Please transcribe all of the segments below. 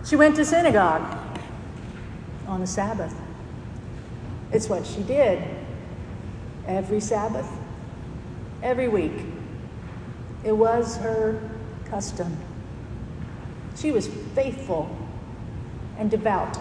She went to synagogue on the Sabbath. It's what she did every Sabbath, every week. It was her custom. She was faithful and devout.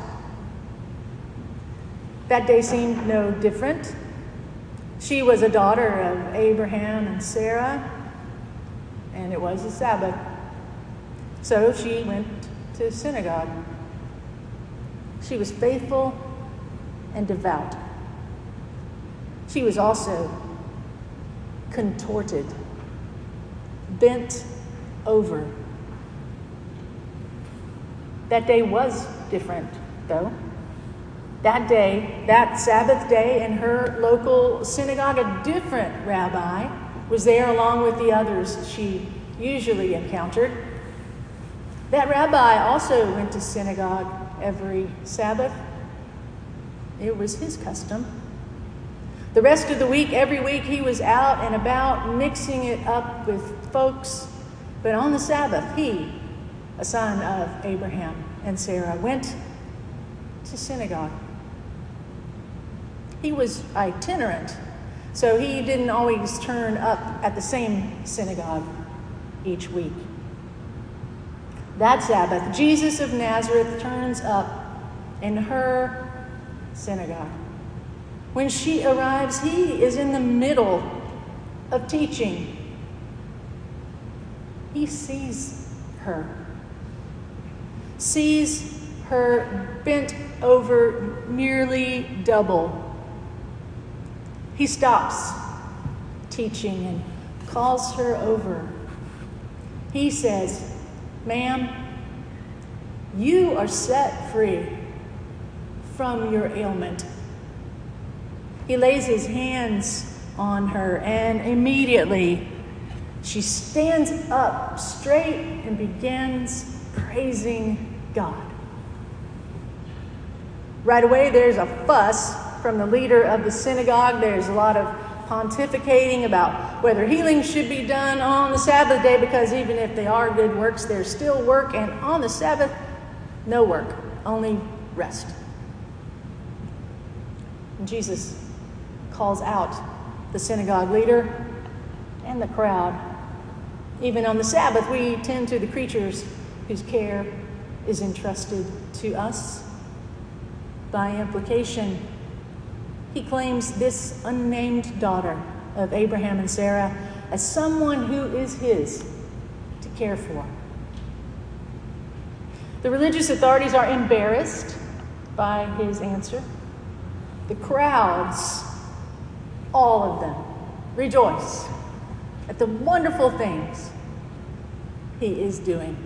That day seemed no different. She was a daughter of Abraham and Sarah, and it was the Sabbath. So she went to synagogue. She was faithful and devout. She was also contorted, bent over. That day was different, though. That day, that Sabbath day, in her local synagogue, a different rabbi was there along with the others she usually encountered. That rabbi also went to synagogue every Sabbath. It was his custom. The rest of the week, every week, he was out and about mixing it up with folks. But on the Sabbath, he, a son of Abraham and Sarah, went to synagogue. He was itinerant, so he didn't always turn up at the same synagogue each week. That Sabbath, Jesus of Nazareth turns up in her synagogue. When she arrives, he is in the middle of teaching. He sees her bent over nearly double. He stops teaching and calls her over. He says, "Ma'am, you are set free from your ailment." He lays his hands on her, and immediately she stands up straight and begins praising God. Right away, there's a fuss from the leader of the synagogue. There's a lot of pontificating about whether healing should be done on the Sabbath day, because even if they are good works, there's still work, and on the Sabbath, no work, only rest. And Jesus calls out the synagogue leader and the crowd. Even on the Sabbath, we tend to the creatures whose care is entrusted to us. By implication, he claims this unnamed daughter of Abraham and Sarah as someone who is his to care for. The religious authorities are embarrassed by his answer. The crowds, all of them, rejoice at the wonderful things he is doing.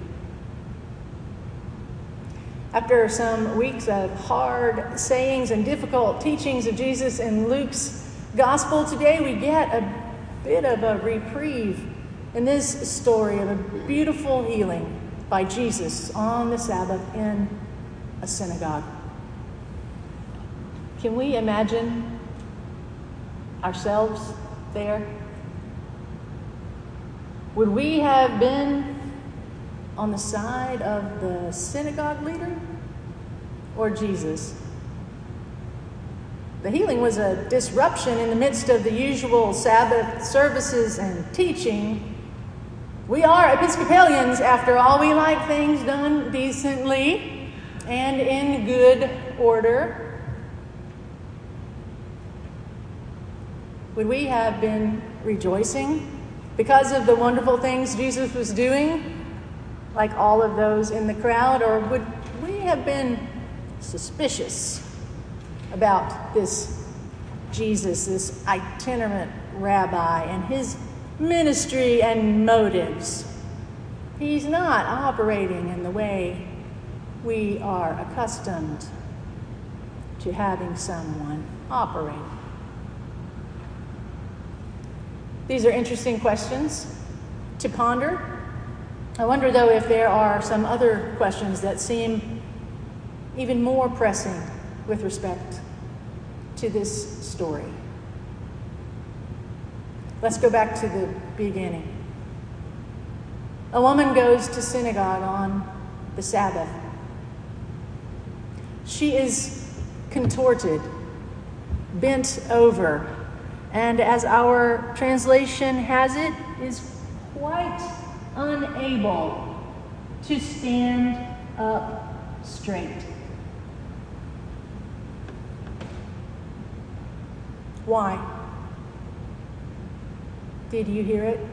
After some weeks of hard sayings and difficult teachings of Jesus in Luke's gospel, today we get a bit of a reprieve in this story of a beautiful healing by Jesus on the Sabbath in a synagogue. Can we imagine ourselves there? Would we have been on the side of the synagogue leader or Jesus? The healing was a disruption in the midst of the usual Sabbath services and teaching. We are Episcopalians, after all. We like things done decently and in good order. Would we have been rejoicing because of the wonderful things Jesus was doing, like all of those in the crowd? Or would we have been suspicious about this Jesus, this itinerant rabbi, and his ministry and motives? He's not operating in the way we are accustomed to having someone operate. These are interesting questions to ponder. I wonder, though, if there are some other questions that seem even more pressing with respect to this story. Let's go back to the beginning. A woman goes to synagogue on the Sabbath. She is contorted, bent over, and as our translation has it, is quite unable to stand up straight. Why? Did you hear it?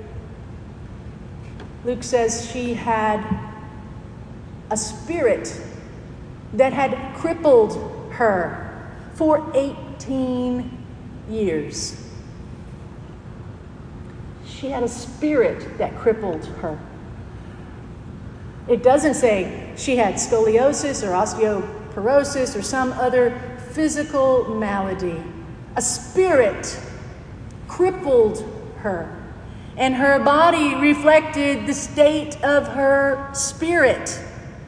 Luke says she had a spirit that had crippled her for 18 years. She had a spirit that crippled her. It doesn't say she had scoliosis or osteoporosis or some other physical malady. A spirit crippled her, and her body reflected the state of her spirit.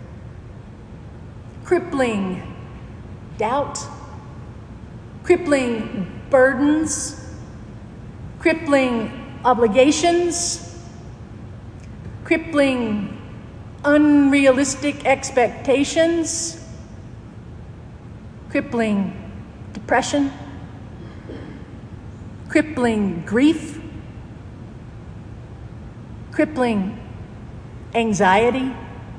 Crippling doubt, crippling burdens, crippling obligations, crippling unrealistic expectations, crippling depression, crippling grief, crippling anxiety,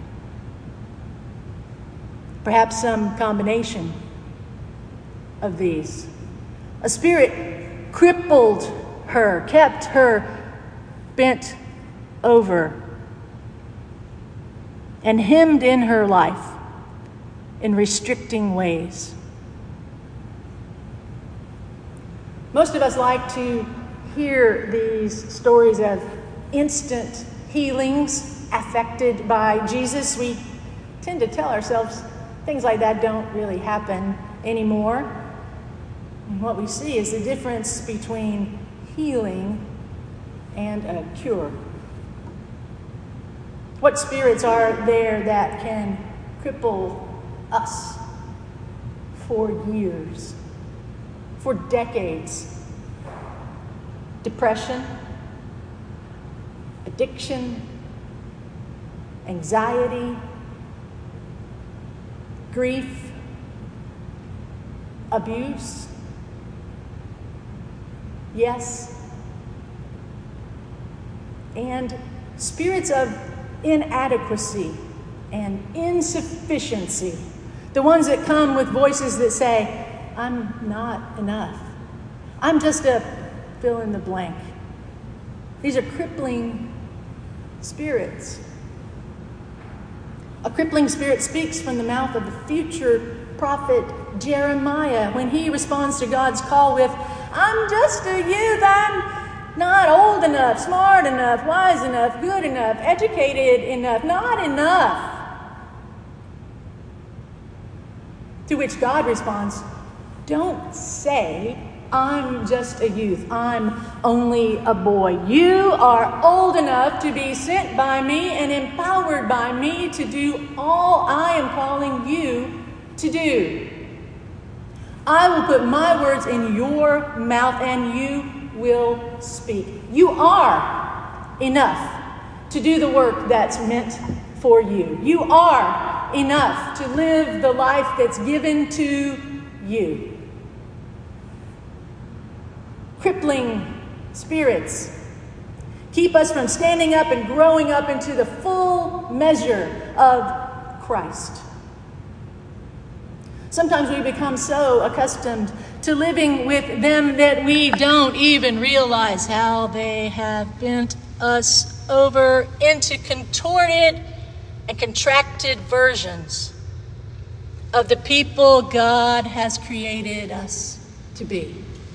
perhaps some combination of these. A spirit crippled her, kept her bent over, and hemmed in her life in restricting ways. Most of us like to hear these stories of instant healings affected by Jesus. We tend to tell ourselves things like that don't really happen anymore. And what we see is the difference between healing and a cure. What spirits are there that can cripple us for years, for decades? Depression, addiction, anxiety, grief, abuse. Yes. And spirits of inadequacy and insufficiency. The ones that come with voices that say, I'm not enough. I'm just a fill in the blank. These are crippling spirits. A crippling spirit speaks from the mouth of the future prophet Jeremiah when he responds to God's call with, I'm just a youth. I'm not old enough, smart enough, wise enough, good enough, educated enough, not enough. To which God responds, don't say, I'm just a youth. I'm only a boy. You are old enough to be sent by me and empowered by me to do all I am calling you to do. I will put my words in your mouth and you will speak. You are enough to do the work that's meant for you. You are enough to live the life that's given to you. Crippling spirits keep us from standing up and growing up into the full measure of Christ. Sometimes we become so accustomed to living with them that we don't even realize how they have bent us over into contorted and contracted versions of the people God has created us to be.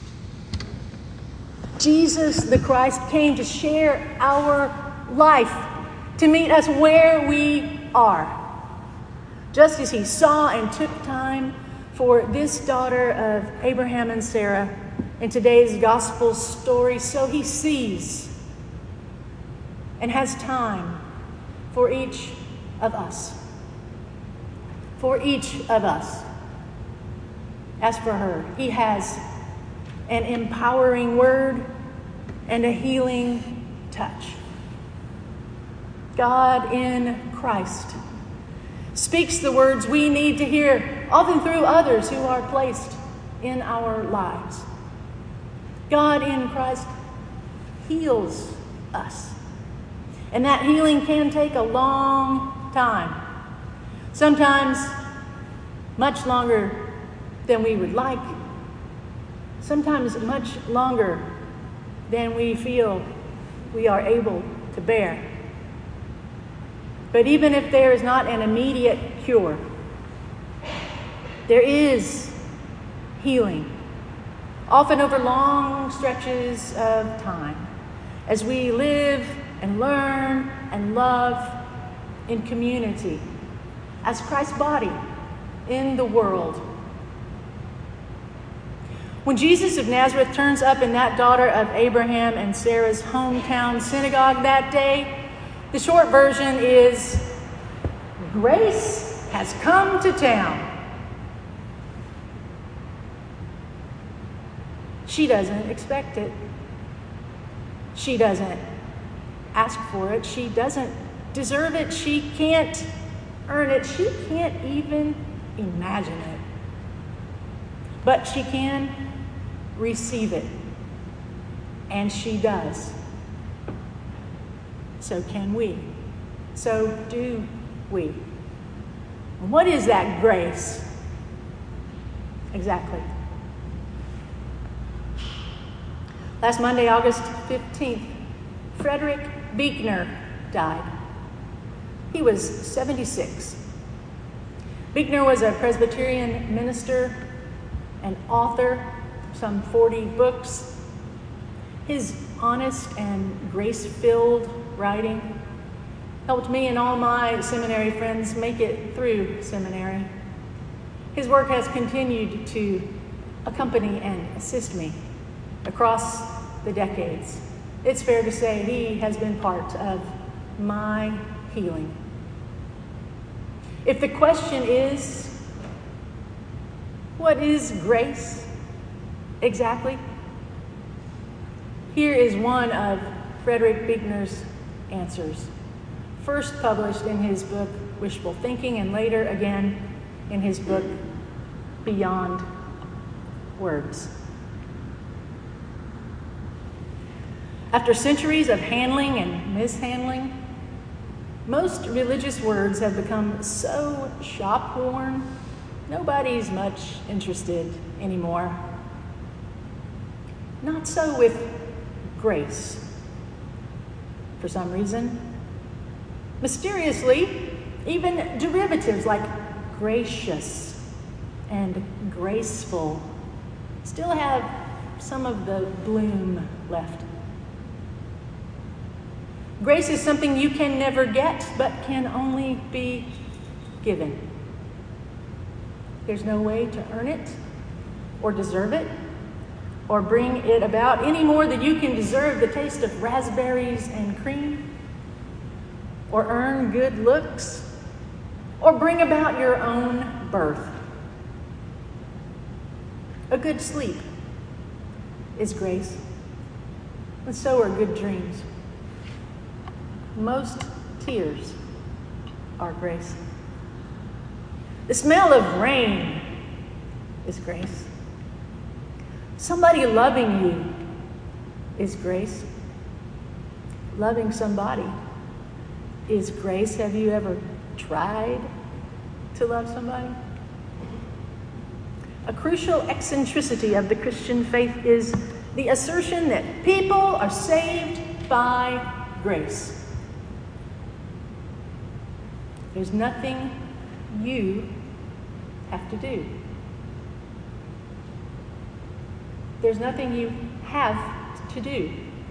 Jesus the Christ came to share our life, to meet us where we are. Just as he saw and took time for this daughter of Abraham and Sarah in today's gospel story, so he sees and has time for each of us. For each of us. As for her, he has an empowering word and a healing touch. God in Christ speaks the words we need to hear, often through others who are placed in our lives. God in Christ heals us. And that healing can take a long time. Sometimes much longer than we would like. Sometimes much longer than we feel we are able to bear. But even if there is not an immediate cure, there is healing, often over long stretches of time, as we live and learn and love in community, as Christ's body in the world. When Jesus of Nazareth turns up in that daughter of Abraham and Sarah's hometown synagogue that day, the short version is, grace has come to town. She doesn't expect it. She doesn't ask for it. She doesn't deserve it. She can't earn it. She can't even imagine it. But she can receive it. And she does. So can we. So do we. And what is that grace? Exactly. Last Monday, August 15th, Frederick Buechner died. He was 76. Buechner was a Presbyterian minister and author of some 40 books. His honest and grace-filled writing helped me and all my seminary friends make it through seminary. His work has continued to accompany and assist me across the decades. It's fair to say he has been part of my healing. If the question is, what is grace exactly? Here is one of Frederick Buechner's answers, first published in his book, Wishful Thinking, and later again in his book, Beyond Words. After centuries of handling and mishandling, most religious words have become so shop-worn, nobody's much interested anymore. Not so with grace. For some reason, mysteriously, even derivatives like gracious and graceful still have some of the bloom left. Grace is something you can never get, but can only be given. There's no way to earn it or deserve it or bring it about any more than you can deserve the taste of raspberries and cream, or earn good looks, or bring about your own birth. A good sleep is grace, and so are good dreams. Most tears are grace. The smell of rain is grace. Somebody loving you is grace. Loving somebody is grace. Have you ever tried to love somebody? A crucial eccentricity of the Christian faith is the assertion that people are saved by grace. There's nothing you have to do. There's nothing you have to do.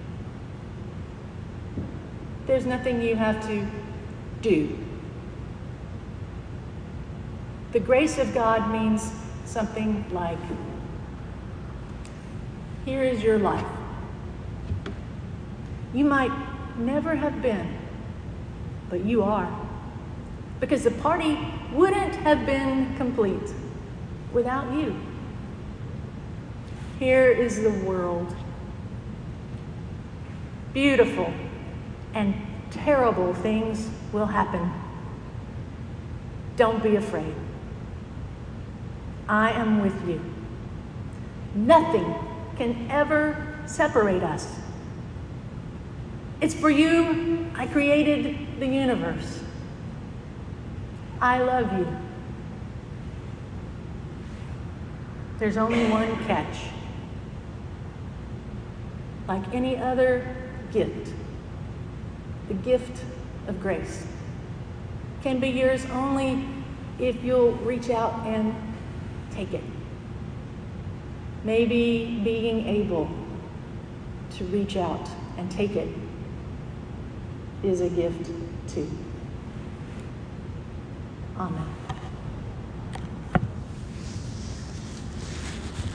There's nothing you have to do. The grace of God means something like, here is your life. You might never have been, but you are. Because the party wouldn't have been complete without you. Here is the world. Beautiful and terrible things will happen. Don't be afraid. I am with you. Nothing can ever separate us. It's for you I created the universe. I love you. There's only one catch. Like any other gift, the gift of grace can be yours only if you'll reach out and take it. Maybe being able to reach out and take it is a gift too. Amen.